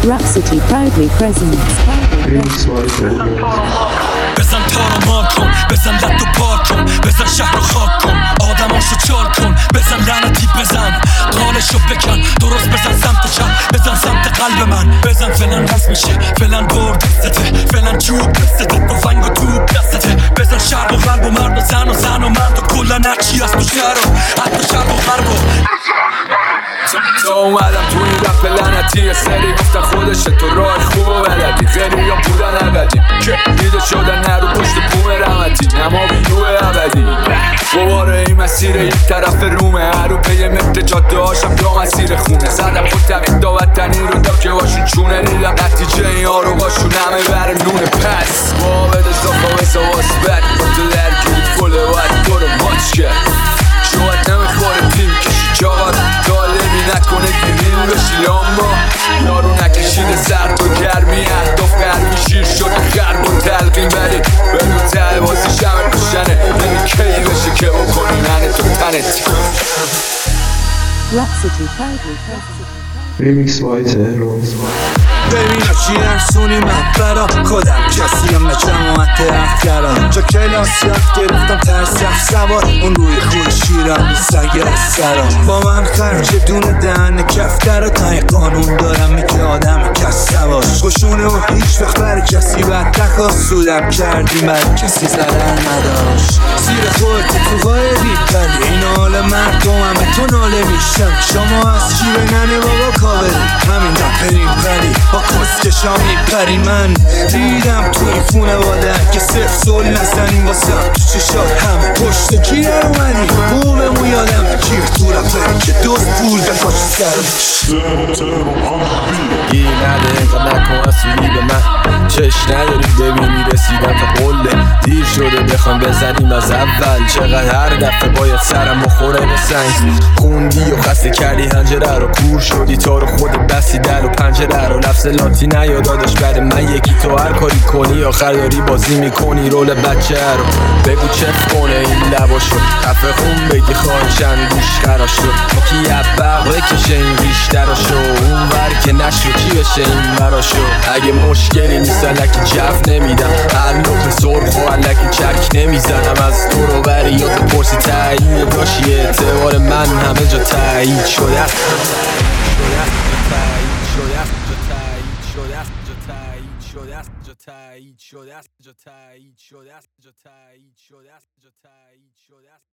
Rhapsody proudly presents. بزن تارو مار کن، بزن لط و بار کن، بزن شهر رو خاک کن، آدماشو چال کن، بزن لعنتی بزن قالشو بکن، درست بزن سمت چپ، بزن سمت قلب من، بزن فلان هست میشه، فلان دور دستته، فلان چوب دستته، تفنگ و توپ دستته، بزن شرق و غرب و مرد و زن و مرد و کلن هرچی از تو شهر و حتی شرق و غرب و تو اومدم تو این رپ لعنتی یه سری گفتن خودشه تو راه خوب و بلدی خیلی یا بودن عبدی که دیده شدن نرو پشت بوم رحمتی نما بیرو ابدی باباره این مسیر یک طرف رومه هرو پی متر جاده هاشم یا مسیر خونه زدم خود تقیید داوطنی رو دم که باشون چونه دیدم نتیجه این ها رو باشون همه بر نونه پس با بده زاخا بسا واسبت با تو درگیری فله باید برو ماچ کرد شاید نمیخوره تیم کشی چاقات طالبی نکنه گیرین بشی لامبا یارو نکشیده سرد و گرمی اهداف قرمی شیر شده خرب و تلقیم ولی بگو ته بازی شمه کشنه نمی کی بشه که بکنی ننه تو تنت Rhapsody proudly presents. ریمیکس بای تهران. ببینا چی ارسونی من برا خودم کسی هم نجماعت اختران جا کلاس یاد گرفتم ترسف سوار اون روی خوی شیران سگ سران با من خرچه دونه دهن کفتر و تای قانون دارم میگه آدم کس سواش خوشونه و هیچ وقت بر کسی بد نخواست سودم کردی بر کسی ضرر نداشت زیر خود تو غایبی ولی این حال مردم همه تو ناله میشن شما از چی به ننه بابا کابلی همین رپریم ولی با کسکشا میپری من دیدم تو این خونه واده که صرف سول نزنیم واسم تو چشات همه پشت کی در اومدی بوممو یادم گیر تو رپری که دوست پول بخواش سرش گیر نده اینقدر نکن اصولی به من چش نداری ببینی رسیدم تا قله دیر شده بخوام بزنیم از اول چقدر هر دفعه باید سرم بخوره به سنگ خوندی و خسته کردی هنجره رو کور شدی تا رو خود بسی در و پنجره رو لفظ لاتی نیا داداش برای من یکی تو هر کاری کنی آخر داری بازی میکنی رول بچه رو بگو چف کنه این لباشو کفه خون بگی خواهشن گوش خراش شد کی عبق بکشه این ریش دراشو اون ور که نشو کی بشه این براشو اگه مشکلی نیست علکی جف نمیدم هر لوپ سرخ و علکی چرک نمیزنم از تو رو بری یا تو پرسی تایید داشی اعتبار من همه جا تایید شده